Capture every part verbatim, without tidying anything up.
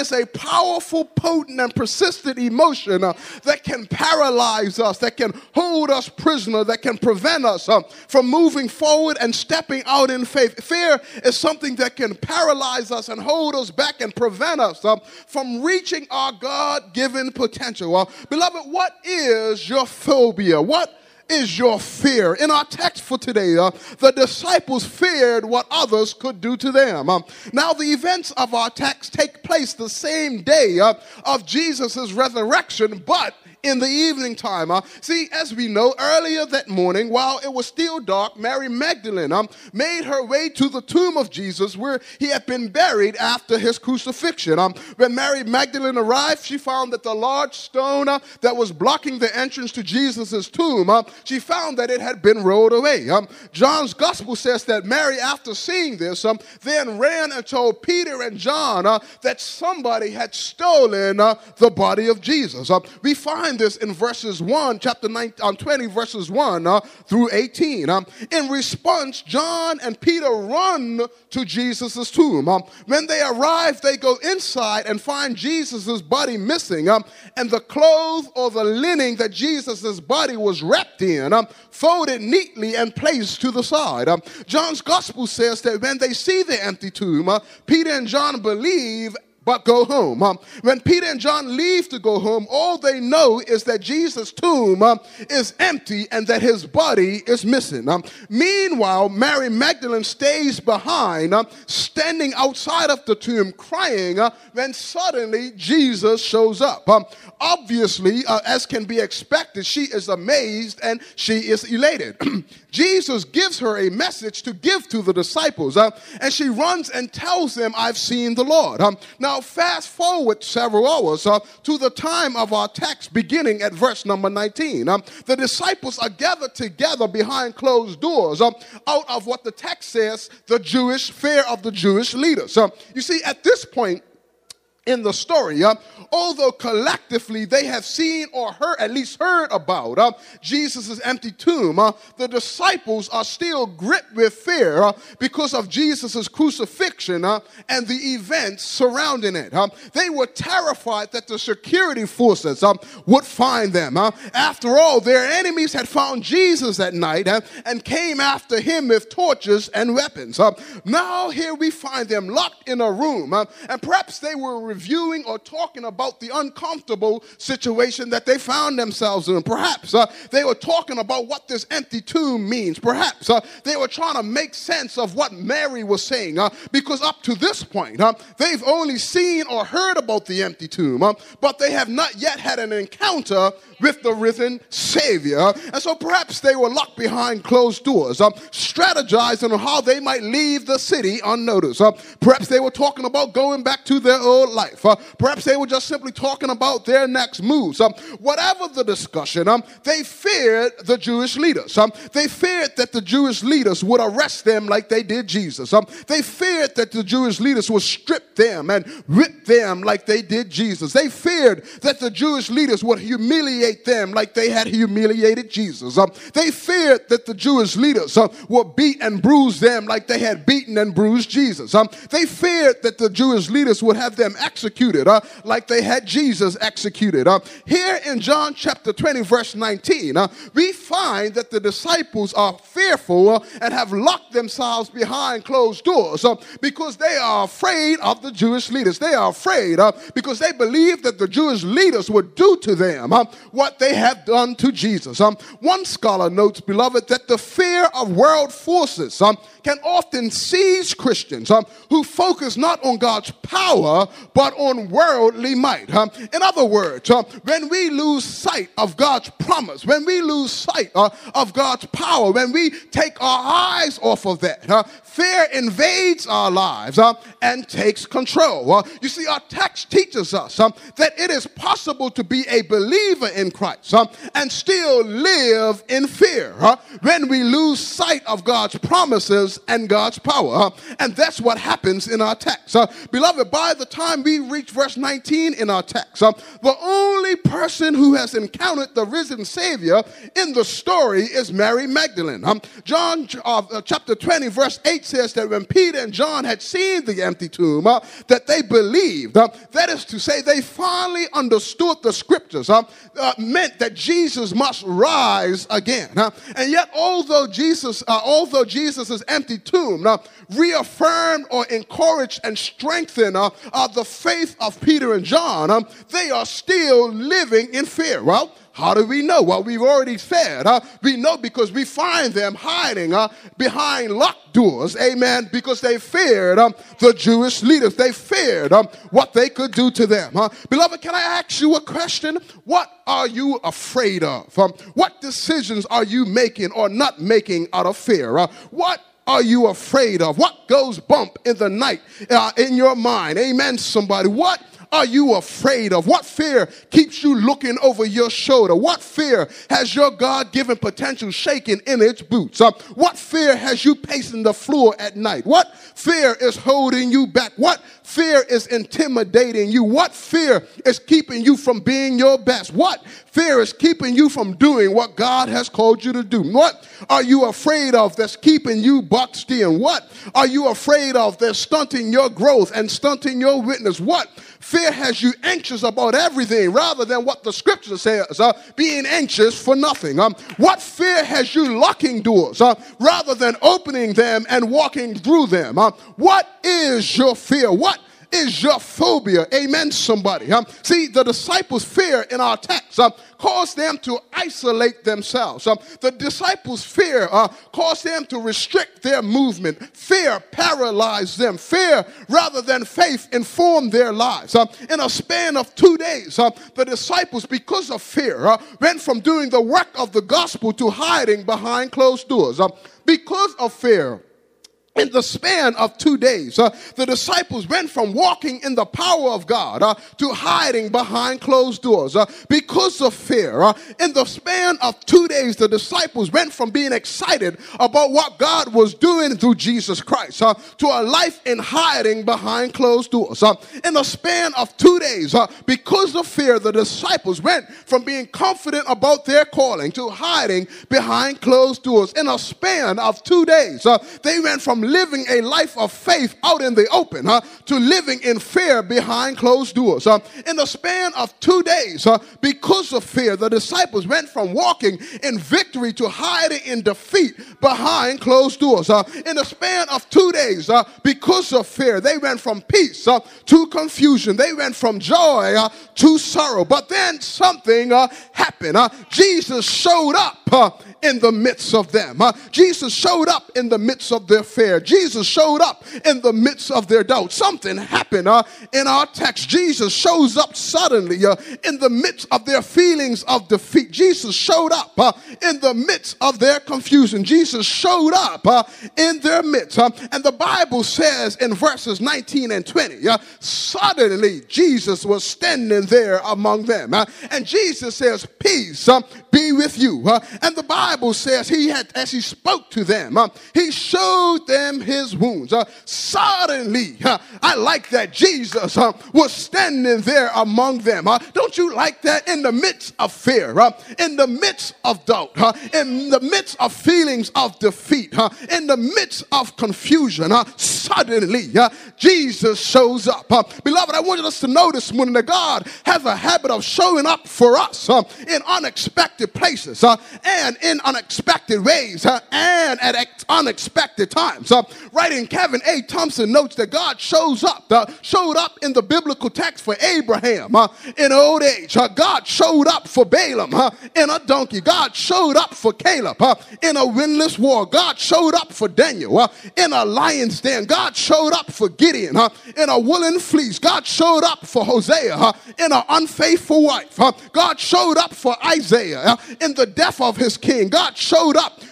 is a powerful, potent, and persistent emotion uh, that can paralyze us, that can hold us prisoner, that can prevent us uh, from moving forward and stepping out in faith. Fear is something that can paralyze us and hold us back and prevent us uh, from reaching our God-given potential. Uh, beloved, what is your phobia? What is your fear? In our text for today, uh, the disciples feared what others could do to them. Um, now, the events of our text take place the same day uh, of Jesus' resurrection, but in the evening time. Uh, see, as we know, earlier that morning, while it was still dark, Mary Magdalene um, made her way to the tomb of Jesus where he had been buried after his crucifixion. Um, when Mary Magdalene arrived, she found that the large stone uh, that was blocking the entrance to Jesus' tomb, uh, she found that it had been rolled away. Um, John's gospel says that Mary, after seeing this, um, then ran and told Peter and John uh, that somebody had stolen uh, the body of Jesus. Uh, we find this in verses one, chapter nineteen, um, twenty, verses one uh, through eighteen. Um, in response, John and Peter run to Jesus' tomb. Um, when they arrive, they go inside and find Jesus' body missing, um, and the clothes or the linen that Jesus' body was wrapped in, um, folded neatly and placed to the side. Um, John's gospel says that when they see the empty tomb, uh, Peter and John believe but go home. Um, when Peter and John leave to go home, all they know is that Jesus' tomb um, is empty and that his body is missing. Um, meanwhile, Mary Magdalene stays behind, um, standing outside of the tomb, crying uh, when suddenly Jesus shows up. Um, obviously, uh, as can be expected, she is amazed and she is elated. Jesus gives her a message to give to the disciples, uh, and she runs and tells them, "I've seen the Lord." Um, now, fast forward several hours uh, to the time of our text, beginning at verse number nineteen. Um, the disciples are gathered together behind closed doors uh, out of what the text says, the Jewish fear of the Jewish leaders. Uh, you see, at this point in the story, uh, although collectively they have seen or heard, at least heard about uh, Jesus' empty tomb, uh, the disciples are still gripped with fear uh, because of Jesus' crucifixion uh, and the events surrounding it. Uh, they were terrified that the security forces uh, would find them. Uh, after all, their enemies had found Jesus at night uh, and came after him with torches and weapons. Uh, now here we find them locked in a room, uh, and perhaps they were reviewing or talking about the uncomfortable situation that they found themselves in. Perhaps uh, they were talking about what this empty tomb means. Perhaps uh, they were trying to make sense of what Mary was saying, uh, because up to this point, uh, they've only seen or heard about the empty tomb, uh, but they have not yet had an encounter with the risen Savior. And so perhaps they were locked behind closed doors, uh, strategizing on how they might leave the city unnoticed. Uh, perhaps they were talking about going back to their old life. Uh, perhaps they were just simply talking about their next moves. Um, whatever the discussion, um, they feared the Jewish leaders. Um, they feared that the Jewish leaders would arrest them like they did Jesus. Um, they feared that the Jewish leaders would strip them and whip them like they did Jesus. They feared that the Jewish leaders would humiliate them like they had humiliated Jesus. Um, they feared that the Jewish leaders uh, would beat and bruise them like they had beaten and bruised Jesus. Um, they feared that the Jewish leaders would have them executed uh, like they had Jesus executed. Uh, here in John chapter twenty, verse nineteen, uh, we find that the disciples are fearful uh, and have locked themselves behind closed doors uh, because they are afraid of the Jewish leaders. They are afraid uh, because they believe that the Jewish leaders would do to them uh, what they have done to Jesus. Um, one scholar notes, beloved, that the fear of world forces um, can often seize Christians um, who focus not on God's power, but on worldly might. Um, in other words, um, when we lose sight of God's promise, when we lose sight uh, of God's power, when we take our eyes off of that, uh, fear invades our lives uh, and takes control. Uh, you see, our text teaches us um, that it is possible to be a believer in Christ um, and still live in fear uh, when we lose sight of God's promises and God's power. Uh, and that's what happens in our text. Uh, beloved, by the time we we reach verse nineteen in our text, uh, the only person who has encountered the risen Savior in the story is Mary Magdalene. Um, John uh, chapter twenty, verse eight says that when Peter and John had seen the empty tomb, uh, that they believed. Uh, that is to say, they finally understood the scriptures, uh, uh, meant that Jesus must rise again. Uh, and yet, although Jesus, uh, although Jesus' empty tomb uh, reaffirmed or encouraged and strengthened uh, uh, the faith of Peter and John, uh, they are still living in fear. Well, how do we know? Well, we've already said, uh, we know because we find them hiding uh, behind locked doors, amen, because they feared um, the Jewish leaders. They feared um, what they could do to them. Uh. Beloved, can I ask you a question? What are you afraid of? Um, what decisions are you making or not making out of fear? Uh, what are you afraid of? What goes bump in the night uh, in your mind? Amen, somebody. What are you afraid of? What fear keeps you looking over your shoulder? What fear has your God-given potential shaking in its boots? Uh, what fear has you pacing the floor at night? What fear is holding you back? What fear is intimidating you? What fear is keeping you from being your best? What fear is keeping you from doing what God has called you to do? What are you afraid of that's keeping you boxed in? What are you afraid of that's stunting your growth and stunting your witness? What fear has you anxious about everything rather than what the scripture says, uh, being anxious for nothing? Um, what fear has you locking doors uh, rather than opening them and walking through them? Uh, what is your fear? What is your phobia? Amen, somebody. Um, see, the disciples' fear in our text um, caused them to isolate themselves. Um, the disciples' fear uh, caused them to restrict their movement. Fear paralyzed them. Fear, rather than faith, informed their lives. Um, in a span of two days, uh, the disciples, because of fear, uh, went from doing the work of the gospel to hiding behind closed doors. Um, because of fear, in the span of two days, uh, the disciples went from walking in the power of God uh, to hiding behind closed doors uh, because of fear. Uh, in the span of two days, the disciples went from being excited about what God was doing through Jesus Christ uh, to a life in hiding behind closed doors. Uh, in the span of two days, uh, because of fear, the disciples went from being confident about their calling to hiding behind closed doors. In a span of two days, uh, they went from living a life of faith out in the open uh, to living in fear behind closed doors. Uh, in the span of two days, uh, because of fear, the disciples went from walking in victory to hiding in defeat behind closed doors. Uh, in the span of two days, uh, because of fear, they went from peace uh, to confusion. They went from joy uh, to sorrow. But then something uh, happened. Uh, Jesus showed up uh, in the midst of them. Uh, Jesus showed up in the midst of their fear. Jesus showed up in the midst of their doubt. Something happened uh, in our text. Jesus shows up suddenly uh, in the midst of their feelings of defeat. Jesus showed up uh, in the midst of their confusion. Jesus showed up uh, in their midst. Uh, and the Bible says in verses nineteen and twenty, uh, suddenly Jesus was standing there among them. Uh, and Jesus says, peace uh, be with you. Uh, and the Bible says he had, as he spoke to them, uh, he showed them his wounds. Uh, suddenly, uh, I like that Jesus uh, was standing there among them. Uh, don't you like that? In the midst of fear, uh, in the midst of doubt, uh, in the midst of feelings of defeat, uh, in the midst of confusion, uh, suddenly uh, Jesus shows up. Uh, beloved, I want us to know this morning that God has a habit of showing up for us uh, in unexpected places uh, and in unexpected ways uh, and at ex- unexpected times. Uh, writing Kevin A. Thompson notes that God shows up, uh, showed up in the biblical text for Abraham uh, in old age. Uh, God showed up for Balaam uh, in a donkey. God showed up for Caleb uh, in a windless war. God showed up for Daniel uh, in a lion's den. God showed up for Gideon uh, in a woolen fleece. God showed up for Hosea uh, in an unfaithful wife. Uh, God showed up for Isaiah uh, in the death of his king. God showed up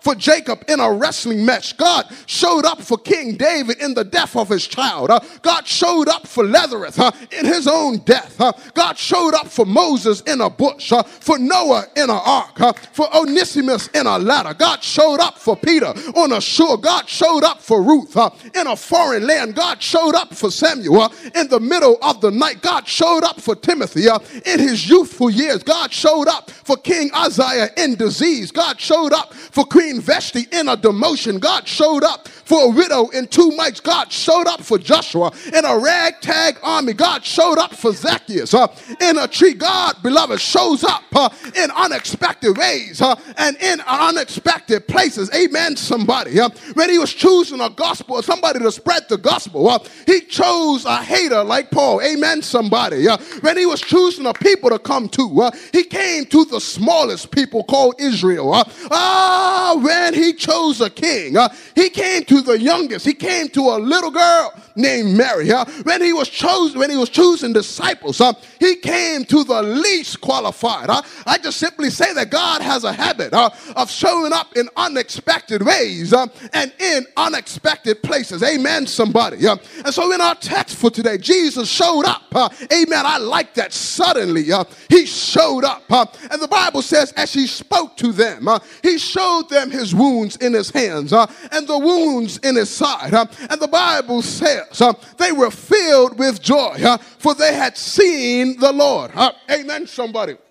for Jacob in a wrestling match. God showed up for King David in the death of his child. Uh, God showed up for Leathereth uh, in his own death. Uh, God showed up for Moses in a bush, uh, for Noah in an ark, uh, for Onesimus in a ladder. God showed up for Peter on a shore. God showed up for Ruth uh, in a foreign land. God showed up for Samuel uh, in the middle of the night. God showed up for Timothy uh, in his youthful years. God showed up for King Uzziah in disease. God showed up for Queen Vashti in a demotion. God showed up for a widow in two mites. God showed up for Joshua in a ragtag army. God showed up for Zacchaeus uh, in a tree. God, beloved, shows up uh, in unexpected ways uh, and in unexpected places. Amen, somebody. Uh, when he was choosing a gospel, somebody to spread the gospel, uh, he chose a hater like Paul. Amen, somebody. Uh, when he was choosing a people to come to, uh, he came to the smallest people called Israel. Uh, ah, when he chose a king, uh, he came to the youngest. He came to a little girl named Mary. Uh, when he was chosen, when he was choosing disciples, uh, he came to the least qualified. Uh, I just simply say that God has a habit uh, of showing up in unexpected ways uh, and in unexpected places. Amen, somebody. Uh, and so in our text for today, Jesus showed up. Uh, amen. I like that. Suddenly, uh, he showed up. Uh, and the Bible says, as he spoke to them, uh, he showed them his wounds in his hands uh, and the wounds in his side. Uh, and the Bible says uh, they were filled with joy, uh, for they had seen the Lord. Uh, amen, somebody.